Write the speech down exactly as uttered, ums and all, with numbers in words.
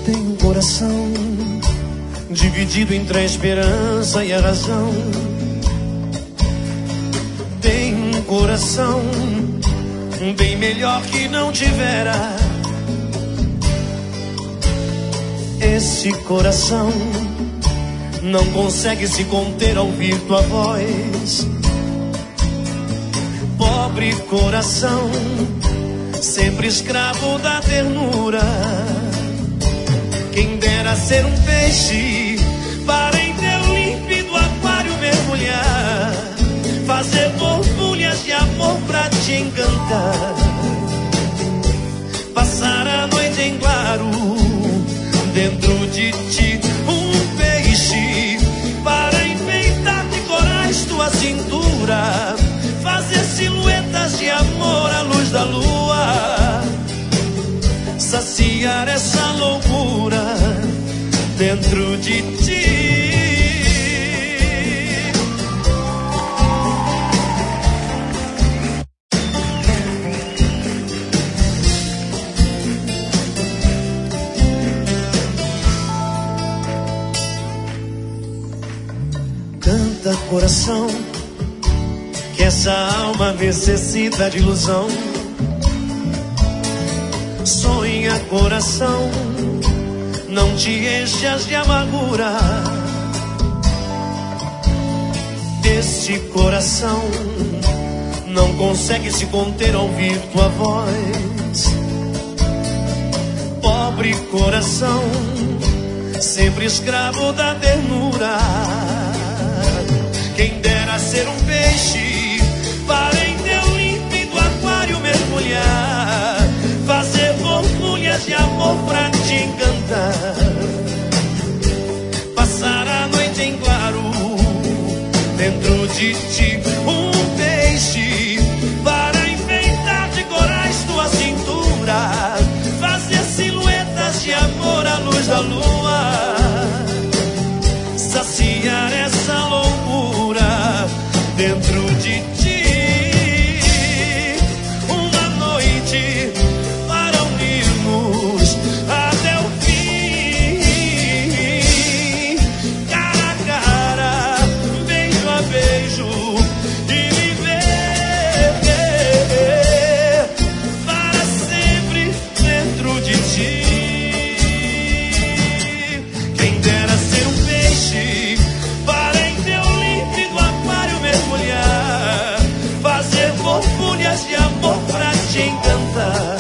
Tem um coração dividido entre a esperança e a razão. Tem um coração bem melhor que não tivera. Esse coração não consegue se conter ao ouvir tua voz. Pobre coração, sempre escravo da ternura. Quem dera ser um peixe para em teu límpido aquário mergulhar, fazer borbulhas de amor pra te encantar, passar a noite em claro dentro de ti. Um peixe para enfeitar de corais tua cintura, fazer silhuetas de amor à luz da lua, saciar essa loucura dentro de ti. Canta, coração, que essa alma necessita de ilusão. Sonha, coração, não te enchas de amargura. Esse coração não consegue se conter ao ouvir tua voz. Pobre coração, sempre escravo da ternura. Quem dera ser um peixe para em teu límpido aquário mergulhar, fazer borbulhas de amor pra te encantar, passar a noite em claro dentro de ti. Um peixe para enfeitar de corais tua cintura, fazer silhuetas de amor à luz da lua, saciar essa loucura dentro de ti. Uma noite para unirmos até o fim, cara a cara, beijo a beijo, e viver para sempre dentro de ti. Quem dera ser um peixe para em teu límpido aquário mergulhar, fazer borbulhas de amor pra te encantar,